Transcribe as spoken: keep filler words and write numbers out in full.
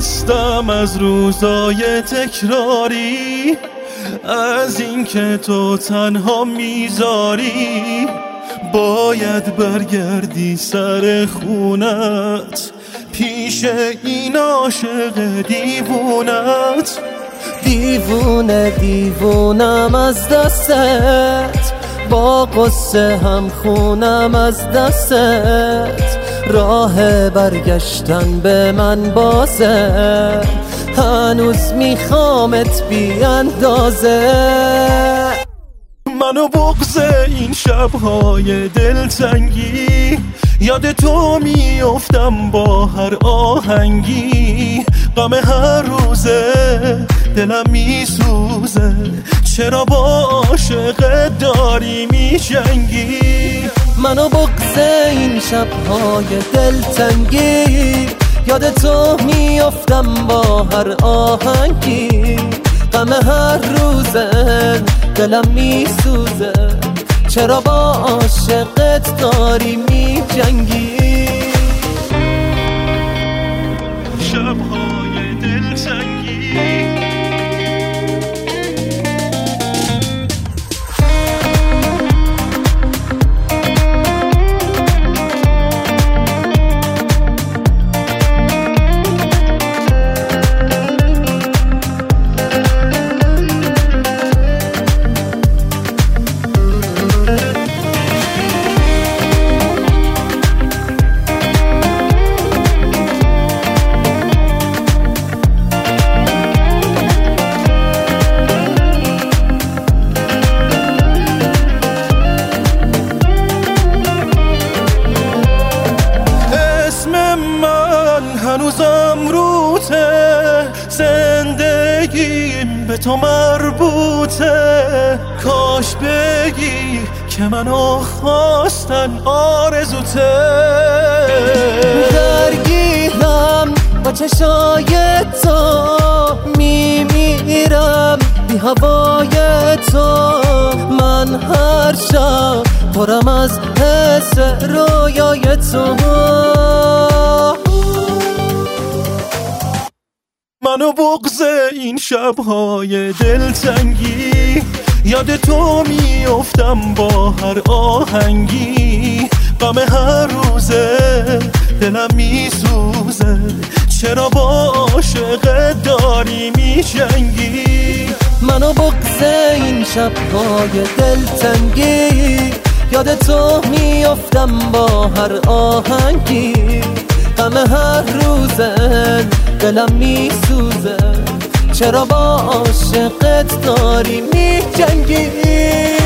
خستم از روزای تکراری، از این که تو تنها میذاری. باید برگردی سر خونت پیش این عاشق دیوونت. دیوونه دیوونم از دستت، با قصه هم خونم از دستت. راه برگشتن به من بازه، هنوز میخوامت بی اندازه. منو بغض این شبهای دلتنگی، یاد تو میافتم با هر آهنگی. غم هر روزه دلم میسوزه، چرا با عاشقت داری میجنگی؟ منو بغض این شبهای دلتنگی، یاد تو میافتم با هر آهنگی. غم هر روزه دلم میسوزه، چرا با عاشقت داری میجنگی؟ شبهای دلتنگی هنوزم روته، زندگیم به تو مربوطه. کاش بگی که منو خواستن آرزوته. درگیرم با چشای تو، میمیرم بی هوای تو. من هر شب پرم از حس رویای تو. منو بغض این شبهای دلتنگی، یاد تو میافتم با هر آهنگی. غم هر روزه دلم میسوزه، چرا با عاشقت داری میجنگی؟ منو بغض این شبهای دلتنگی، یاد تو میافتم با هر آهنگی. غم هر روزه دلم میسوزه، چرا با عاشقت داری میجنگی؟